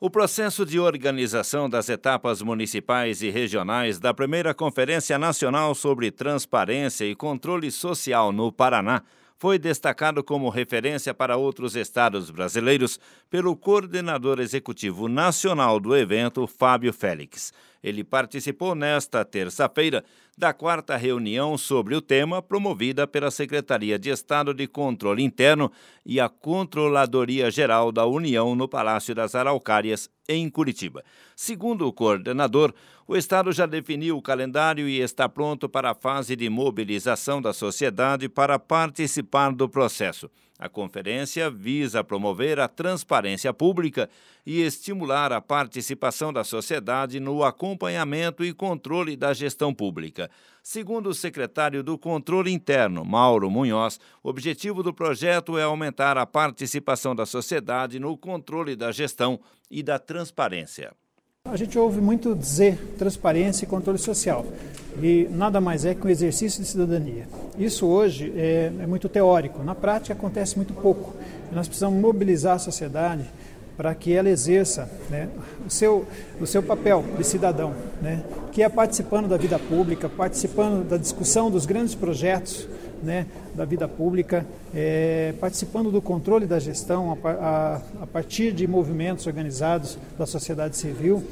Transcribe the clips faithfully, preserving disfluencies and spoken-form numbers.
O processo de organização das etapas municipais e regionais da primeira Conferência Nacional sobre Transparência e Controle Social no Paraná foi destacado como referência para outros estados brasileiros pelo coordenador executivo nacional do evento, Fábio Félix. Ele participou nesta terça-feira da quarta reunião sobre o tema promovida pela Secretaria de Estado de Controle Interno e a Controladoria Geral da União no Palácio das Araucárias, em Curitiba. Segundo o coordenador, o Estado já definiu o calendário e está pronto para a fase de mobilização da sociedade para participar do processo. A conferência visa promover a transparência pública e estimular a participação da sociedade no acompanhamento e controle da gestão pública. Segundo o secretário do Controle Interno, Mauro Munhoz, o objetivo do projeto é aumentar a participação da sociedade no controle da gestão e da transparência. A gente ouve muito dizer transparência e controle social, e nada mais é que um exercício de cidadania. Isso hoje é, é muito teórico, na prática acontece muito pouco. Nós precisamos mobilizar a sociedade para que ela exerça, né, o, seu, o seu papel de cidadão, né, que é participando da vida pública, participando da discussão dos grandes projetos, né, da vida pública, é, participando do controle da gestão a, a, a partir de movimentos organizados da sociedade civil,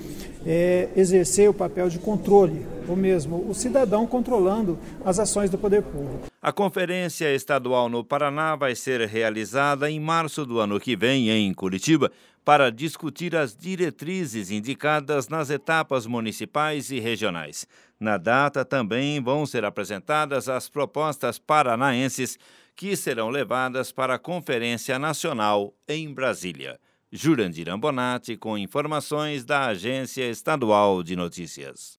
é, exercer o papel de controle, ou mesmo o cidadão controlando as ações do poder público. A conferência estadual no Paraná vai ser realizada em março do ano que vem, em Curitiba, para discutir as diretrizes indicadas nas etapas municipais e regionais. Na data também vão ser apresentadas as propostas paranaenses que serão levadas para a Conferência Nacional em Brasília. Jurandir Ambonati com informações da Agência Estadual de Notícias.